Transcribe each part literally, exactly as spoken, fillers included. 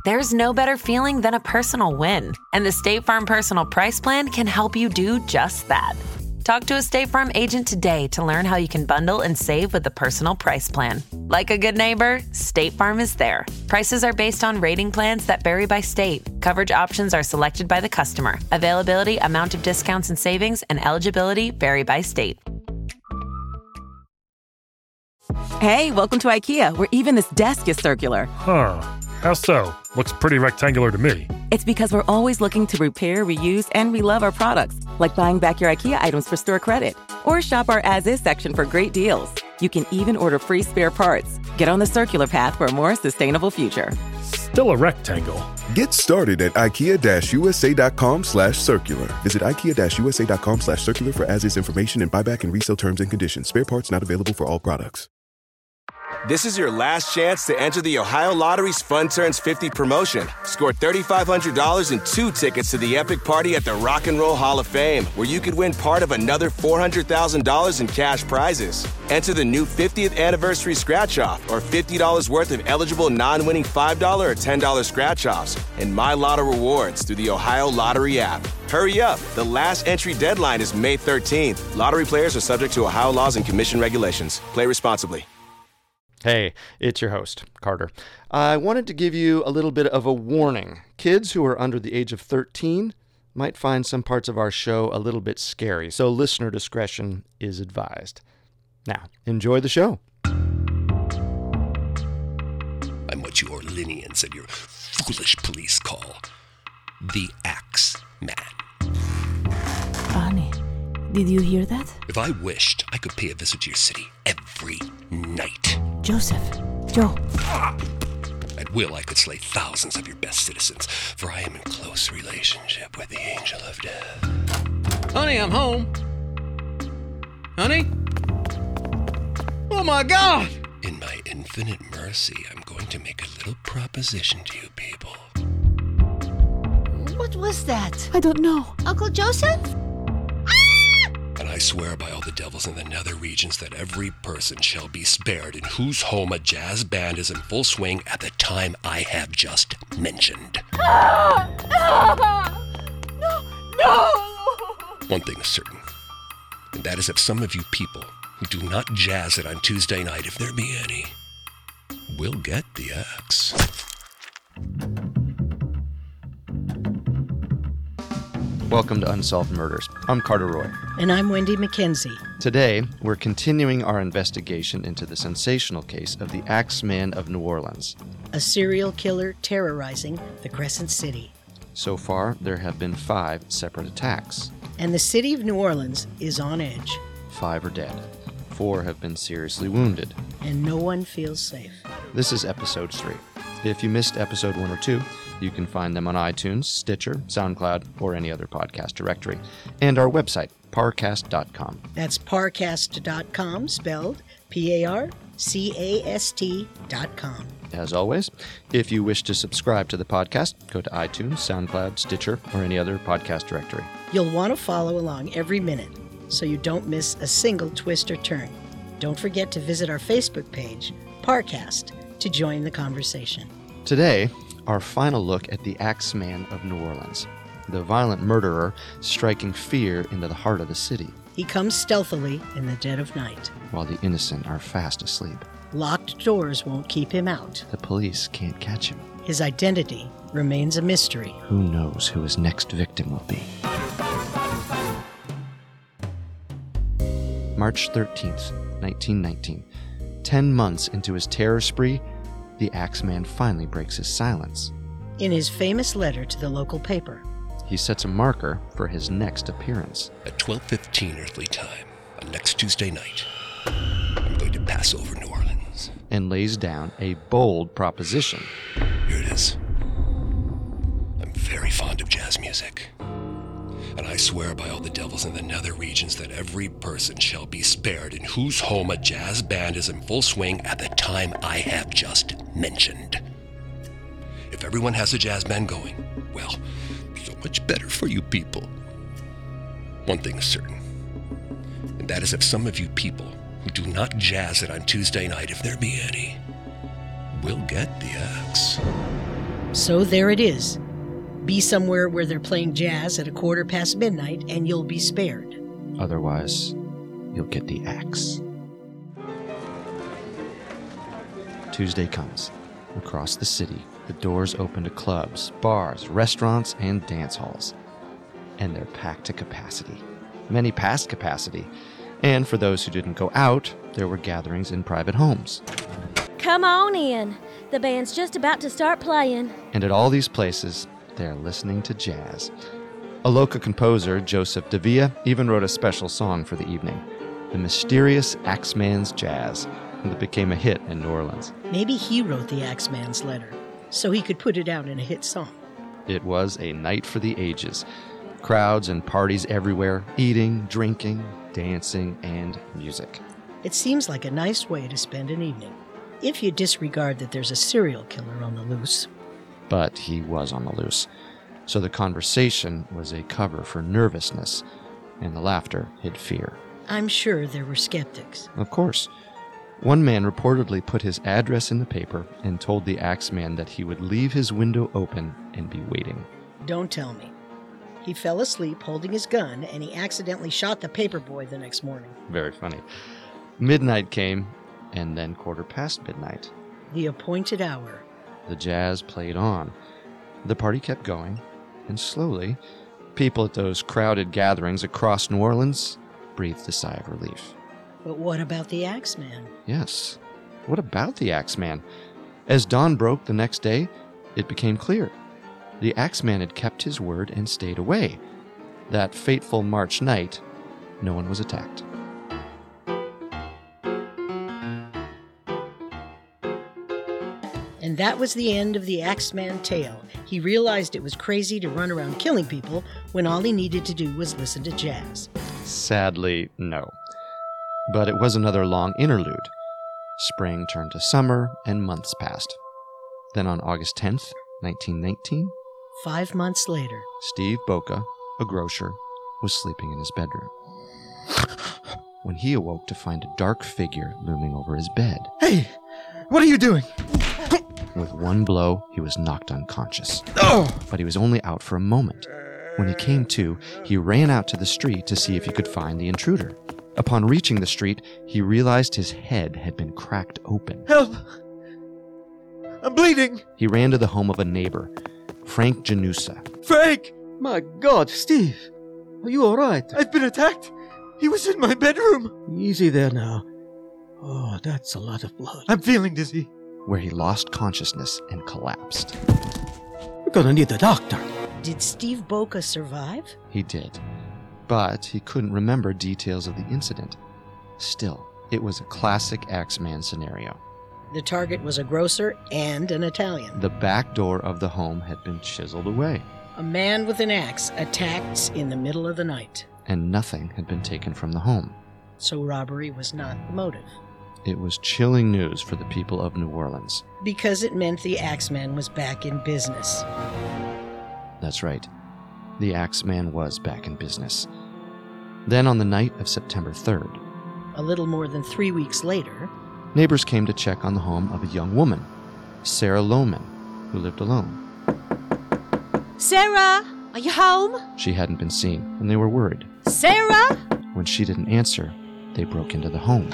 There's no better feeling than a personal win. And the State Farm Personal Price Plan can help you do just that. Talk to a State Farm agent today to learn how you can bundle and save with the Personal Price Plan. Like a good neighbor, State Farm is there. Prices are based on rating plans that vary by state. Coverage options are selected by the customer. Availability, amount of discounts and savings, and eligibility vary by state. Hey, welcome to IKEA, where even this desk is circular. Huh. How so? Looks pretty rectangular to me. It's because we're always looking to repair, reuse, and relove our products, like buying back your IKEA items for store credit. Or shop our as-is section for great deals. You can even order free spare parts. Get on the circular path for a more sustainable future. Still a rectangle. Get started at ikea-usa.com slash circular. Visit ikea-usa.com slash circular for as-is information and buyback and resale terms and conditions. Spare parts not available for all products. This is your last chance to enter the Ohio Lottery's Fun Turns fifty promotion. Score three thousand five hundred dollars and two tickets to the epic party at the Rock and Roll Hall of Fame, where you could win part of another four hundred thousand dollars in cash prizes. Enter the new fiftieth anniversary scratch-off or fifty dollars worth of eligible non-winning five dollars or ten dollars scratch-offs and My Lotto rewards through the Ohio Lottery app. Hurry up. The last entry deadline is May thirteenth. Lottery players are subject to Ohio laws and commission regulations. Play responsibly. Hey, it's your host, Carter. I wanted to give you a little bit of a warning. Kids who are under the age of thirteen might find some parts of our show a little bit scary, so listener discretion is advised. Now, enjoy the show. I'm what you Orleanians and your foolish police call the Axe Man. Honey, did you hear that? If I wished, I could pay a visit to your city every night. Joseph, Joe. At will, I could slay thousands of your best citizens, for I am in close relationship with the Angel of Death. Honey, I'm home. Honey? Oh my God! In my infinite mercy, I'm going to make a little proposition to you people. What was that? I don't know. Uncle Joseph? And I swear by all the devils in the nether regions that every person shall be spared in whose home a jazz band is in full swing at the time I have just mentioned. No! No! One thing is certain, and that is if some of you people who do not jazz it on Tuesday night, if there be any, will get the axe. Welcome to Unsolved Murders. I'm Carter Roy. And I'm Wendy McKenzie. Today, we're continuing our investigation into the sensational case of the Axeman of New Orleans. A serial killer terrorizing the Crescent City. So far, there have been five separate attacks. And the city of New Orleans is on edge. Five are dead. Four have been seriously wounded. And no one feels safe. This is episode three. If you missed episode one or two, you can find them on iTunes, Stitcher, SoundCloud, or any other podcast directory. And our website, parcast dot com. That's parcast dot com, spelled P A R C A S T dot com. As always, if you wish to subscribe to the podcast, go to iTunes, SoundCloud, Stitcher, or any other podcast directory. You'll want to follow along every minute so you don't miss a single twist or turn. Don't forget to visit our Facebook page, Parcast, to join the conversation. Today, our final look at the Axeman of New Orleans, the violent murderer striking fear into the heart of the city. He comes stealthily in the dead of night, while the innocent are fast asleep. Locked doors won't keep him out. The police can't catch him. His identity remains a mystery. Who knows who his next victim will be? March thirteenth, nineteen nineteen. Ten months into his terror spree, the Axeman finally breaks his silence. In his famous letter to the local paper, he sets a marker for his next appearance. At twelve fifteen earthly time, on next Tuesday night, I'm going to pass over New Orleans. And lays down a bold proposition. Here it is. I'm very fond of jazz music. And I swear by all the devils in the nether regions that every person shall be spared in whose home a jazz band is in full swing at the time I have just mentioned. If everyone has a jazz band going, well, so much better for you people. One thing is certain, and that is if some of you people who do not jazz it on Tuesday night, if there be any, will get the axe. So there it is. Be somewhere where they're playing jazz at a quarter past midnight and you'll be spared. Otherwise, you'll get the axe. Tuesday comes. Across the city, the doors open to clubs, bars, restaurants, and dance halls. And they're packed to capacity. Many past capacity. And for those who didn't go out, there were gatherings in private homes. Come on in. The band's just about to start playing. And at all these places, they're listening to jazz. A local composer, Joseph Davia, even wrote a special song for the evening, The Mysterious Axeman's Jazz, that became a hit in New Orleans. Maybe he wrote the Axeman's letter, so he could put it out in a hit song. It was a night for the ages. Crowds and parties everywhere, eating, drinking, dancing, and music. It seems like a nice way to spend an evening, if you disregard that there's a serial killer on the loose. But he was on the loose. So the conversation was a cover for nervousness, and the laughter hid fear. I'm sure there were skeptics. Of course. One man reportedly put his address in the paper and told the Axeman that he would leave his window open and be waiting. Don't tell me. He fell asleep holding his gun, and he accidentally shot the paper boy the next morning. Very funny. Midnight came, and then quarter past midnight. The appointed hour. The jazz played on. The party kept going, and slowly, people at those crowded gatherings across New Orleans breathed a sigh of relief. But what about the Axeman? Yes. What about the Axeman? As dawn broke the next day, it became clear. The Axeman had kept his word and stayed away. That fateful March night, no one was attacked. And that was the end of the Axeman tale. He realized it was crazy to run around killing people when all he needed to do was listen to jazz. Sadly, no. But it was another long interlude. Spring turned to summer, and months passed. Then on August tenth, nineteen nineteen, five months later, Steve Boca, a grocer, was sleeping in his bedroom when he awoke to find a dark figure looming over his bed. Hey, what are you doing? With one blow, he was knocked unconscious. Oh! But he was only out for a moment. When he came to, he ran out to the street to see if he could find the intruder. Upon reaching the street, he realized his head had been cracked open. Help! I'm bleeding! He ran to the home of a neighbor, Frank Janusa. Frank! My God, Steve! Are you all right? I've been attacked! He was in my bedroom! Easy there now. Oh, that's a lot of blood. I'm feeling dizzy. Where he lost consciousness and collapsed. We're gonna need a doctor. Did Steve Boca survive? He did. But he couldn't remember details of the incident. Still, it was a classic Axeman scenario. The target was a grocer and an Italian. The back door of the home had been chiseled away. A man with an axe attacked in the middle of the night. And nothing had been taken from the home. So robbery was not the motive. It was chilling news for the people of New Orleans. Because it meant the Axeman was back in business. That's right. The Axeman was back in business. Then on the night of September third, a little more than three weeks later, neighbors came to check on the home of a young woman, Sarah Lohman, who lived alone. Sarah, are you home? She hadn't been seen, and they were worried. Sarah? When she didn't answer, they broke into the home.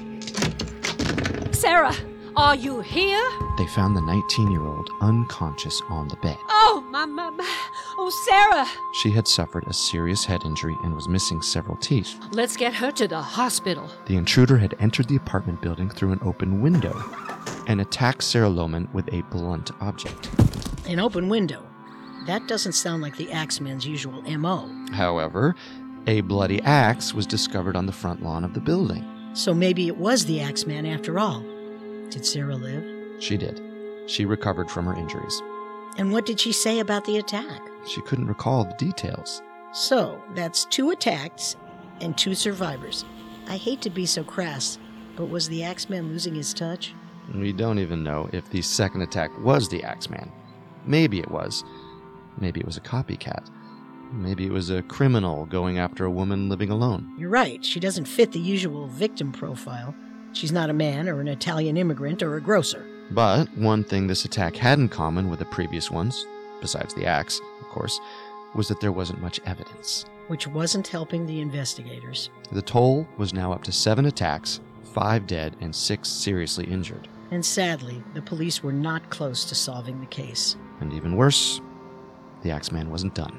Sarah, are you here? They found the nineteen-year-old unconscious on the bed. Oh, my, my, my. Oh, Sarah. She had suffered a serious head injury and was missing several teeth. Let's get her to the hospital. The intruder had entered the apartment building through an open window and attacked Sarah Lohman with a blunt object. An open window? That doesn't sound like the Axeman's usual M O. However, a bloody axe was discovered on the front lawn of the building. So maybe it was the Axeman after all. Did Sarah live? She did. She recovered from her injuries. And what did she say about the attack? She couldn't recall the details. So, that's two attacks and two survivors. I hate to be so crass, but was the Axeman losing his touch? We don't even know if the second attack was the Axeman. Maybe it was. Maybe it was a copycat. Maybe it was a criminal going after a woman living alone. You're right. She doesn't fit the usual victim profile. She's not a man or an Italian immigrant or a grocer. But one thing this attack had in common with the previous ones, besides the axe, of course, was that there wasn't much evidence. Which wasn't helping the investigators. The toll was now up to seven attacks, five dead, and six seriously injured. And sadly, the police were not close to solving the case. And even worse, the Axeman wasn't done.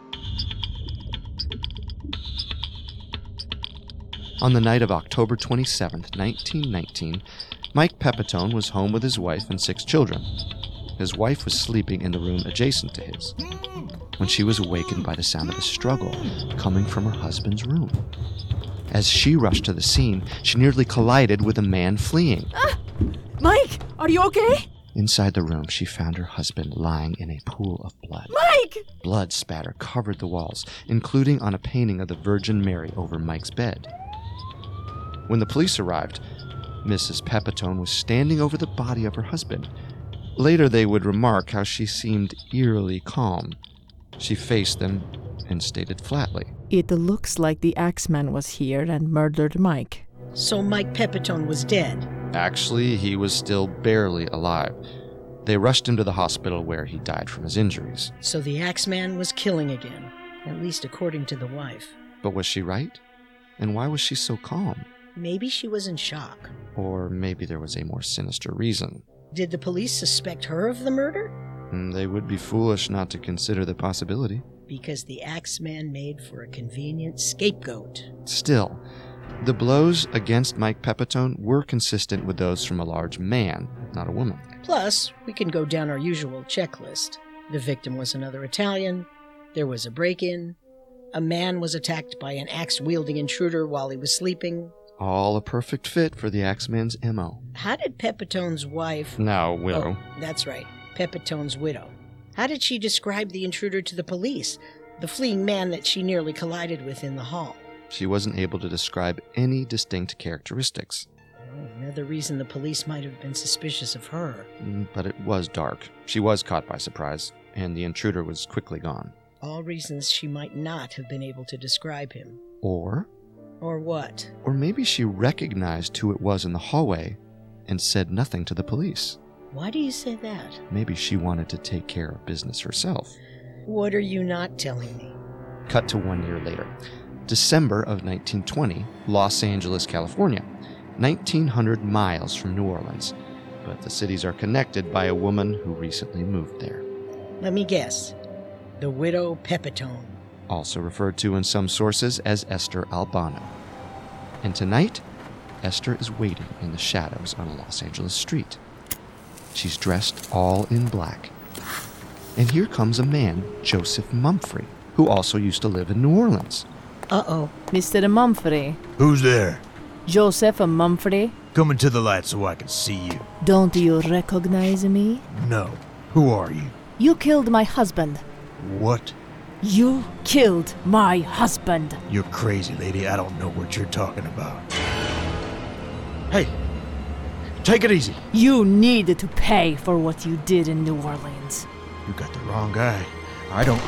On the night of October twenty-seventh, nineteen nineteen, Mike Pepitone was home with his wife and six children. His wife was sleeping in the room adjacent to his, when she was awakened by the sound of a struggle coming from her husband's room. As she rushed to the scene, she nearly collided with a man fleeing. Ah! Mike, are you okay? Inside the room, she found her husband lying in a pool of blood. Mike! Blood spatter covered the walls, including on a painting of the Virgin Mary over Mike's bed. When the police arrived, Missus Pepitone was standing over the body of her husband. Later, they would remark how she seemed eerily calm. She faced them and stated flatly, "It looks like the Axeman was here and murdered Mike." So Mike Pepitone was dead? Actually, he was still barely alive. They rushed him to the hospital where he died from his injuries. So the Axeman was killing again, at least according to the wife. But was she right? And why was she so calm? Maybe she was in shock. Or maybe there was a more sinister reason. Did the police suspect her of the murder? They would be foolish not to consider the possibility. Because the Axeman made for a convenient scapegoat. Still, the blows against Mike Pepitone were consistent with those from a large man, not a woman. Plus, we can go down our usual checklist. The victim was another Italian. There was a break-in. A man was attacked by an axe-wielding intruder while he was sleeping. All a perfect fit for the Axeman's M O. How did Pepitone's wife... Now, widow. Oh, that's right. Pepitone's widow. How did she describe the intruder to the police? The fleeing man that she nearly collided with in the hall. She wasn't able to describe any distinct characteristics. Oh, another reason the police might have been suspicious of her. But it was dark. She was caught by surprise, and the intruder was quickly gone. All reasons she might not have been able to describe him. Or... Or what? Or maybe she recognized who it was in the hallway and said nothing to the police. Why do you say that? Maybe she wanted to take care of business herself. What are you not telling me? Cut to one year later. December of nineteen twenty, Los Angeles, California. nineteen hundred miles from New Orleans. But the cities are connected by a woman who recently moved there. Let me guess. The widow Pepitone. Also referred to in some sources as Esther Albano. And tonight, Esther is waiting in the shadows on a Los Angeles street. She's dressed all in black. And here comes a man, Joseph Mumphrey, who also used to live in New Orleans. Uh-oh. Mister Mumphrey. Who's there? Joseph Mumphrey. Come into the light so I can see you. Don't you recognize me? No. Who are you? You killed my husband. What? You killed my husband. You're crazy, lady. I don't know what you're talking about. Hey, take it easy. You need to pay for what you did in New Orleans. You got the wrong guy. I don't...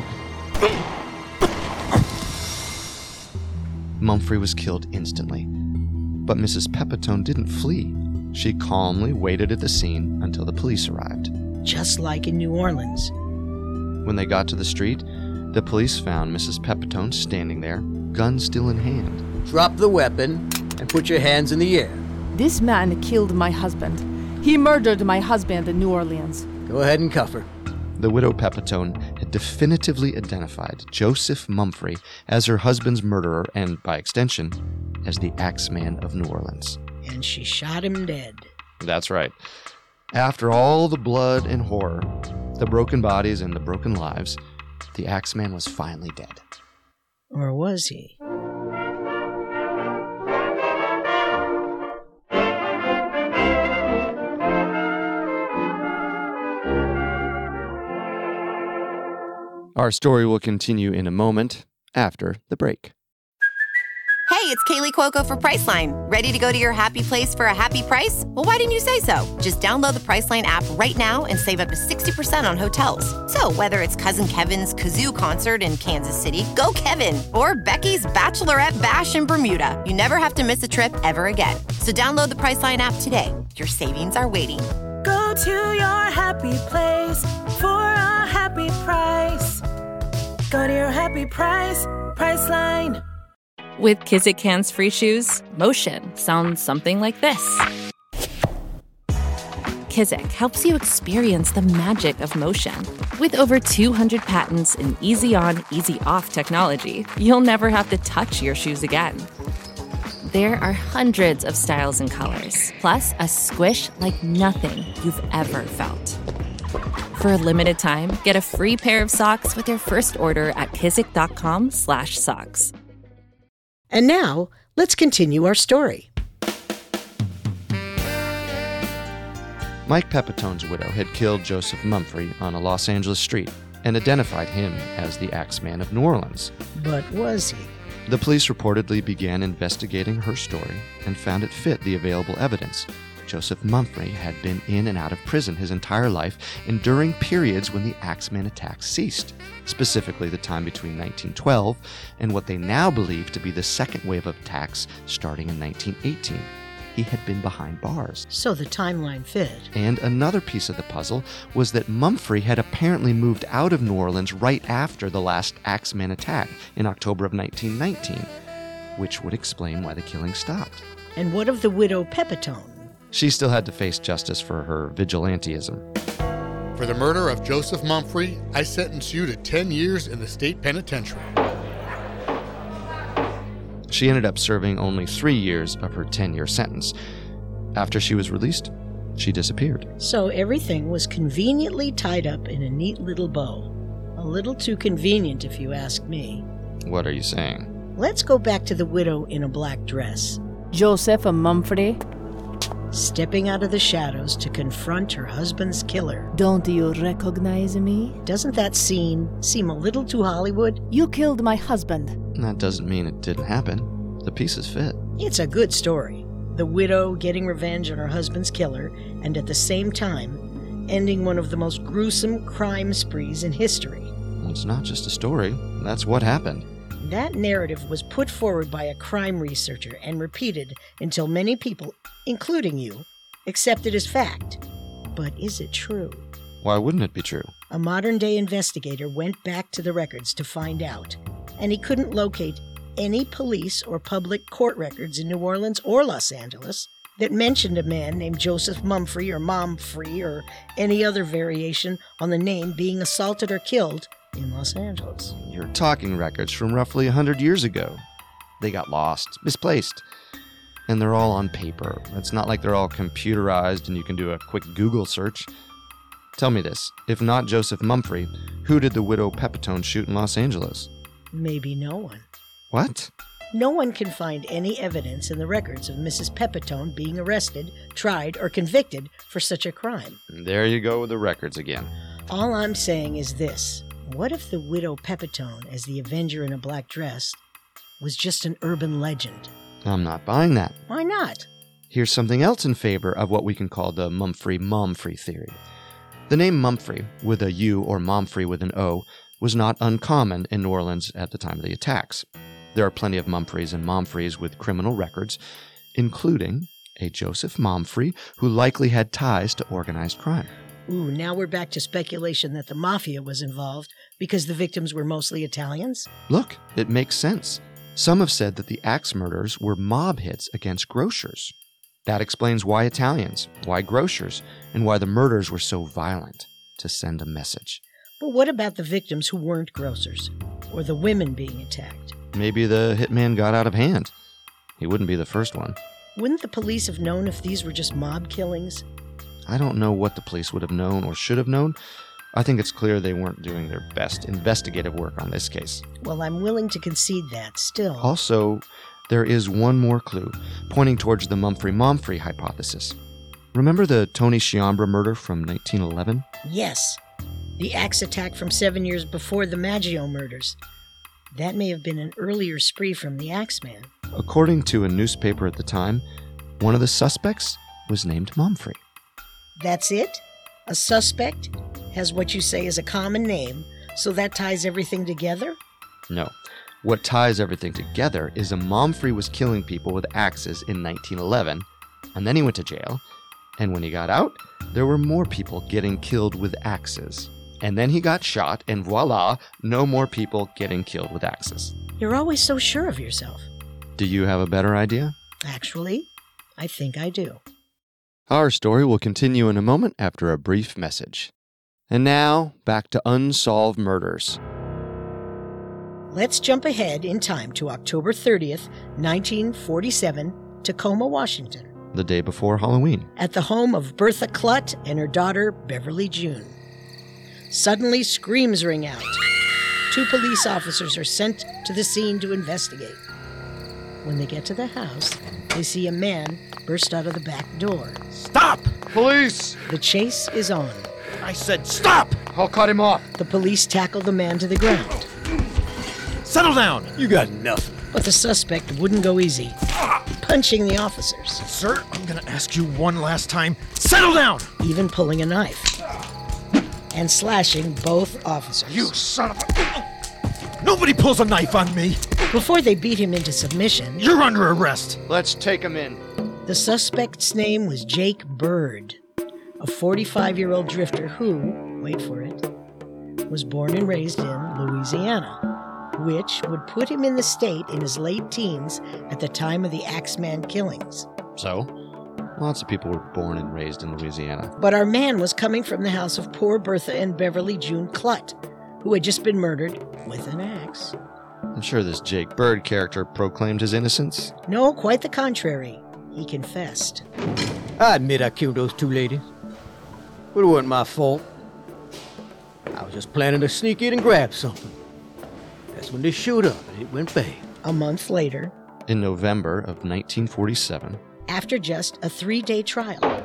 Mumphrey was killed instantly. But Missus Pepitone didn't flee. She calmly waited at the scene until the police arrived. Just like in New Orleans. When they got to the street, the police found Missus Pepitone standing there, gun still in hand. Drop the weapon and put your hands in the air. This man killed my husband. He murdered my husband in New Orleans. Go ahead and cuff her. The widow Pepitone had definitively identified Joseph Mumphrey as her husband's murderer and, by extension, as the Axeman of New Orleans. And she shot him dead. That's right. After all the blood and horror, the broken bodies and the broken lives, the Axeman was finally dead. Or was he? Our story will continue in a moment after the break. Hey, it's Kaylee Cuoco for Priceline. Ready to go to your happy place for a happy price? Well, why didn't you say so? Just download the Priceline app right now and save up to sixty percent on hotels. So whether it's Cousin Kevin's Kazoo Concert in Kansas City, go Kevin, or Becky's Bachelorette Bash in Bermuda, you never have to miss a trip ever again. So download the Priceline app today. Your savings are waiting. Go to your happy place for a happy price. Go to your happy price, Priceline. With Kizik hands-free shoes, motion sounds something like this. Kizik helps you experience the magic of motion. With over two hundred patents and easy-on, easy-off technology, you'll never have to touch your shoes again. There are hundreds of styles and colors, plus a squish like nothing you've ever felt. For a limited time, get a free pair of socks with your first order at kizik.com slash socks. And now, let's continue our story. Mike Pepitone's widow had killed Joseph Mumphrey on a Los Angeles street and identified him as the Axeman of New Orleans. But was he? The police reportedly began investigating her story and found it fit the available evidence. Joseph Mumphrey had been in and out of prison his entire life and during periods when the Axeman attacks ceased, specifically the time between nineteen twelve and what they now believe to be the second wave of attacks starting in nineteen eighteen. He had been behind bars. So the timeline fit. And another piece of the puzzle was that Mumphrey had apparently moved out of New Orleans right after the last Axeman attack in October of nineteen nineteen, which would explain why the killing stopped. And what of the widow Pepitone? She still had to face justice for her vigilantism. For the murder of Joseph Mumphrey, I sentence you to ten years in the state penitentiary. She ended up serving only three years of her ten-year sentence. After she was released, she disappeared. So everything was conveniently tied up in a neat little bow. A little too convenient, if you ask me. What are you saying? Let's go back to the widow in a black dress. Joseph Mumphrey. Stepping out of the shadows to confront her husband's killer. Don't you recognize me? Doesn't that scene seem a little too Hollywood? You killed my husband. That doesn't mean it didn't happen. The pieces fit. It's a good story. The widow getting revenge on her husband's killer, and at the same time, ending one of the most gruesome crime sprees in history. It's not just a story. That's what happened. That narrative was put forward by a crime researcher and repeated until many people, including you, accept it as fact. But is it true? Why wouldn't it be true? A modern-day investigator went back to the records to find out, and he couldn't locate any police or public court records in New Orleans or Los Angeles that mentioned a man named Joseph Mumphrey or Momfrey or any other variation on the name being assaulted or killed in Los Angeles. You're talking records from roughly one hundred years ago. They got lost, misplaced, and they're all on paper. It's not like they're all computerized and you can do a quick Google search. Tell me this, if not Joseph Mumphrey, who did the widow Pepitone shoot in Los Angeles? Maybe no one. What? No one can find any evidence in the records of Missus Pepitone being arrested, tried, or convicted for such a crime. There you go with the records again. All I'm saying is this. What if the widow Pepitone, as the Avenger in a black dress, was just an urban legend? I'm not buying that. Why not? Here's something else in favor of what we can call the Mumphrey-Momfrey theory. The name Mumphrey, with a U or Momfrey with an O, was not uncommon in New Orleans at the time of the attacks. There are plenty of Mumpphreys and Momfreys with criminal records, including a Joseph Mumphrey who likely had ties to organized crime. Ooh, now we're back to speculation that the mafia was involved because the victims were mostly Italians? Look, it makes sense. Some have said that the axe murders were mob hits against grocers. That explains why Italians, why grocers, and why the murders were so violent, to send a message. But what about the victims who weren't grocers, or the women being attacked? Maybe the hitman got out of hand. He wouldn't be the first one. Wouldn't the police have known if these were just mob killings? I don't know what the police would have known or should have known. I think it's clear they weren't doing their best investigative work on this case. Well, I'm willing to concede that, still. Also, there is one more clue, pointing towards the Mumphrey-Momfrey hypothesis. Remember the Tony Sciambra murder from nineteen eleven? Yes. The axe attack from seven years before the Maggio murders. That may have been an earlier spree from the Axeman. According to a newspaper at the time, one of the suspects was named Mumphrey. That's it? A suspect has what you say is a common name, so that ties everything together? No. What ties everything together is a Mumphrey was killing people with axes in nineteen eleven, and then he went to jail, And when he got out, there were more people getting killed with axes. And then he got shot, and voila, no more people getting killed with axes. You're always so sure of yourself. Do you have a better idea? Actually, I think I do. Our story will continue in a moment after a brief message. And now, back to Unsolved Murders. Let's jump ahead in time to October thirtieth, nineteen forty-seven, Tacoma, Washington. The day before Halloween. At the home of Bertha Klutt and her daughter, Beverly June. Suddenly, screams ring out. Two police officers are sent to the scene to investigate. When they get to the house, they see a man burst out of the back door. Stop! Police! The chase is on. I said stop! I'll cut him off. The police tackle the man to the ground. Settle down! You got nothing. But the suspect wouldn't go easy, punching the officers. Sir, I'm gonna ask you one last time. Settle down! Even pulling a knife. And slashing both officers. You son of a... Nobody pulls a knife on me! Before they beat him into submission... You're under arrest! Let's take him in. The suspect's name was Jake Bird, a forty-five-year-old drifter who, wait for it, was born and raised in Louisiana, which would put him in the state in his late teens at the time of the Axeman killings. So? Lots of people were born and raised in Louisiana. But our man was coming from the house of poor Bertha and Beverly June Klutt, who had just been murdered with an axe. I'm sure this Jake Bird character proclaimed his innocence. No, quite the contrary. He confessed. I admit I killed those two ladies. But it wasn't my fault. I was just planning to sneak in and grab something. That's when they showed up and it went bang. A month later, in November of nineteen forty-seven, after just a three-day trial,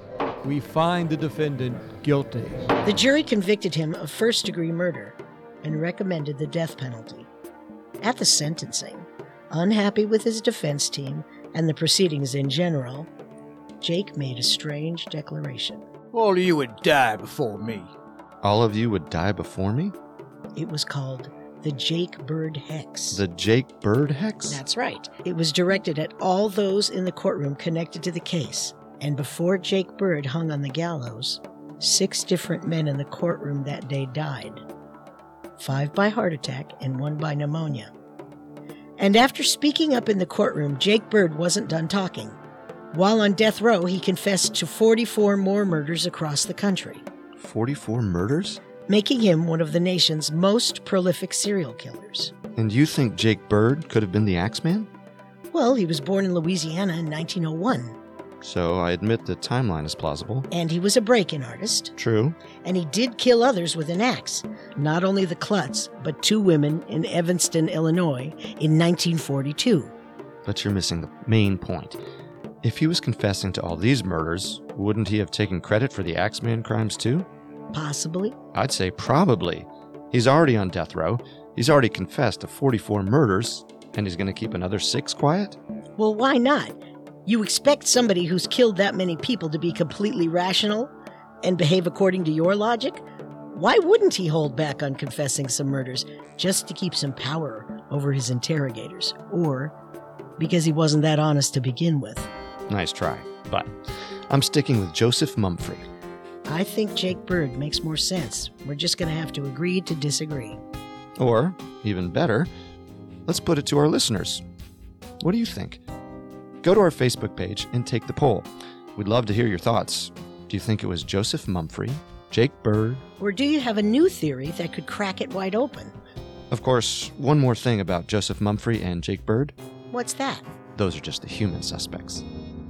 we find the defendant guilty. The jury convicted him of first-degree murder and recommended the death penalty. At the sentencing, unhappy with his defense team and the proceedings in general, Jake made a strange declaration. All of you would die before me. All of you would die before me? It was called the Jake Bird Hex. The Jake Bird Hex? That's right. It was directed at all those in the courtroom connected to the case. And before Jake Bird hung on the gallows, six different men in the courtroom that day died. Five by heart attack and one by pneumonia. And after speaking up in the courtroom, Jake Bird wasn't done talking. While on death row, he confessed to forty-four more murders across the country. forty-four murders? Making him one of the nation's most prolific serial killers. And you think Jake Bird could have been the Axeman? Well, he was born in Louisiana in nineteen oh one. So I admit the timeline is plausible. And he was a break-in artist. True. And he did kill others with an axe. Not only the Klutts, but two women in Evanston, Illinois in nineteen forty-two. But you're missing the main point. If he was confessing to all these murders, wouldn't he have taken credit for the Axeman crimes too? Possibly. I'd say probably. He's already on death row. He's already confessed to forty-four murders, and he's going to keep another six quiet? Well, why not? You expect somebody who's killed that many people to be completely rational and behave according to your logic? Why wouldn't he hold back on confessing some murders just to keep some power over his interrogators? Or because he wasn't that honest to begin with? Nice try, but I'm sticking with Joseph Mumfre. I think Jake Bird makes more sense. We're just going to have to agree to disagree. Or, even better, let's put it to our listeners. What do you think? Go to our Facebook page and take the poll. We'd love to hear your thoughts. Do you think it was Joseph Mumfre, Jake Bird? Or do you have a new theory that could crack it wide open? Of course, one more thing about Joseph Mumfre and Jake Bird. What's that? Those are just the human suspects.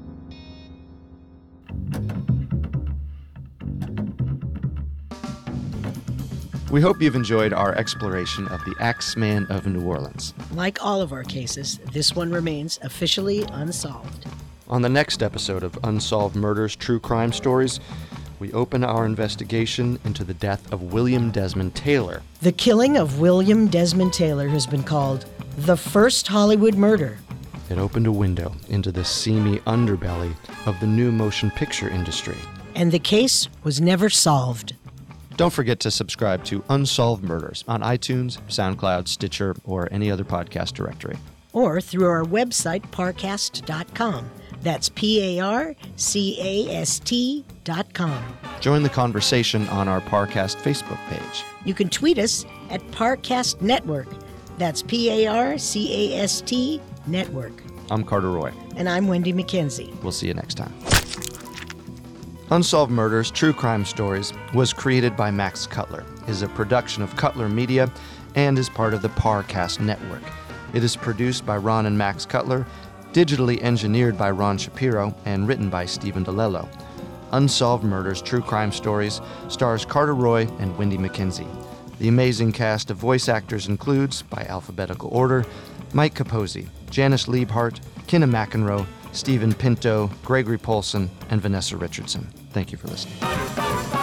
We hope you've enjoyed our exploration of the Axeman of New Orleans. Like all of our cases, this one remains officially unsolved. On the next episode of Unsolved Murders True Crime Stories, we open our investigation into the death of William Desmond Taylor. The killing of William Desmond Taylor has been called the first Hollywood murder. It opened a window into the seamy underbelly of the new motion picture industry. And the case was never solved. Don't forget to subscribe to Unsolved Murders on iTunes, SoundCloud, Stitcher, or any other podcast directory. Or through our website, parcast dot com. That's P A R C A S T dot com. Join the conversation on our Parcast Facebook page. You can tweet us at Parcast Network. That's P A R C A S T Network. I'm Carter Roy. And I'm Wendy McKenzie. We'll see you next time. Unsolved Murders, True Crime Stories was created by Max Cutler, is a production of Cutler Media, and is part of the Parcast Network. It is produced by Ron and Max Cutler, digitally engineered by Ron Shapiro, and written by Stephen DeLello. Unsolved Murders, True Crime Stories stars Carter Roy and Wendy McKenzie. The amazing cast of voice actors includes, by alphabetical order, Mike Capozzi, Janice Liebhart, Kenna McEnroe, Stephen Pinto, Gregory Polson, and Vanessa Richardson. Thank you for listening.